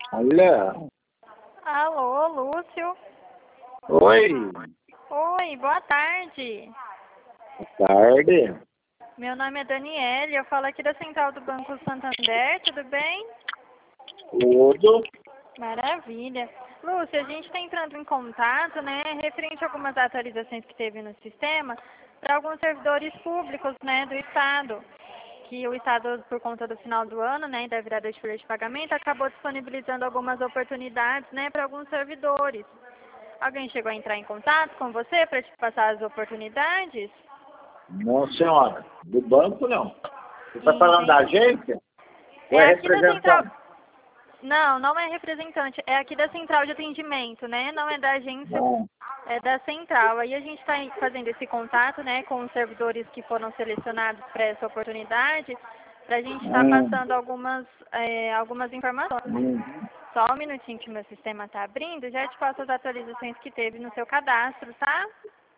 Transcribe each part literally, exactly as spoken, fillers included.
Olha. Alô, Lúcio. Oi. Oi, boa tarde. Boa tarde. Meu nome é Daniele, eu falo aqui da Central do Banco Santander, tudo bem? Tudo. Maravilha. Lúcio, a gente está entrando em contato, né, referente a algumas atualizações que teve no sistema para alguns servidores públicos, né, do Estado. Que o Estado, por conta do final do ano, né, e da virada de folha de pagamento, acabou disponibilizando algumas oportunidades, né, para alguns servidores. Alguém chegou a entrar em contato com você para te passar as oportunidades? Não, senhora. Do banco, não. Você está Entendi. falando da agência? Ou É é aqui da Central... representante? Não, não é representante, é aqui da Central de Atendimento, né? Não é da agência, Não. é da Central. Aí a gente está fazendo esse contato, né, com os servidores que foram selecionados para essa oportunidade, para a gente estar tá Hum. passando algumas, é, algumas informações. Hum. Só um minutinho que meu sistema está abrindo, já te passo as atualizações que teve no seu cadastro, tá?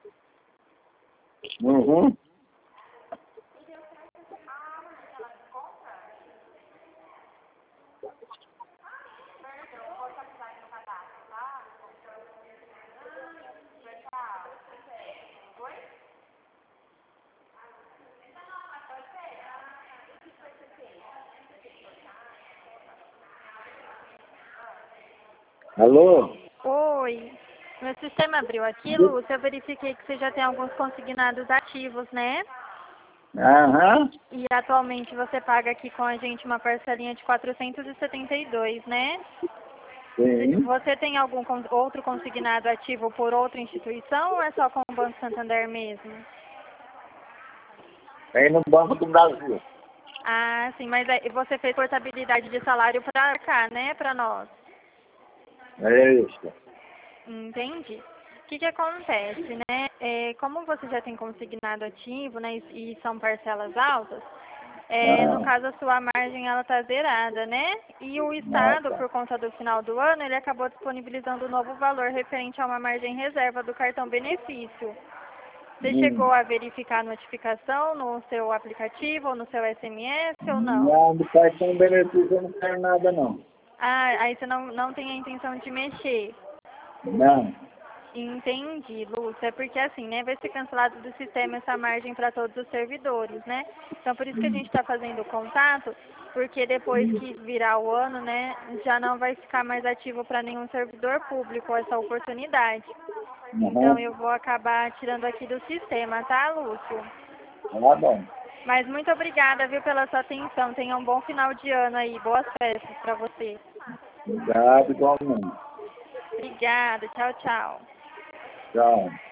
Uhum. Alô? Oi. Meu sistema abriu aqui, Lúcia. Eu verifiquei que você já tem alguns consignados ativos, né? Aham. E atualmente você paga aqui com a gente uma parcelinha de quatrocentos e setenta e dois, né? Sim. Você tem algum con- outro consignado ativo por outra instituição ou é só com o Banco Santander mesmo? Tem no Banco do Brasil. Ah, sim, mas aí você fez portabilidade de salário para cá, né? Para nós. É isso. Entendi. O que que acontece, né? É, como você já tem consignado ativo, né? E, e são parcelas altas, é, no Ah, caso a sua margem ela está zerada, né? E o ah, Estado, tá. por conta do final do ano, ele acabou disponibilizando um novo valor referente a uma margem reserva do cartão benefício. Você chegou Hum. a verificar a notificação no seu aplicativo ou no seu S M S ou não? Não, do cartão benefício eu não quero nada, não. Ah, aí você não, não tem a intenção de mexer. Não. Entendi, Lúcia. É porque assim, né, vai ser cancelado do sistema essa margem para todos os servidores, né? Então por isso que a gente está fazendo o contato, porque depois que virar o ano, né, já não vai ficar mais ativo para nenhum servidor público essa oportunidade. Então Aham. eu vou acabar tirando aqui do sistema, tá, Lúcio? Tá bom. Mas muito obrigada, viu, pela sua atenção. Tenha um bom final de ano aí. Boas festas para você. Obrigado, igualmente. Obrigada. Tchau, tchau. Tchau.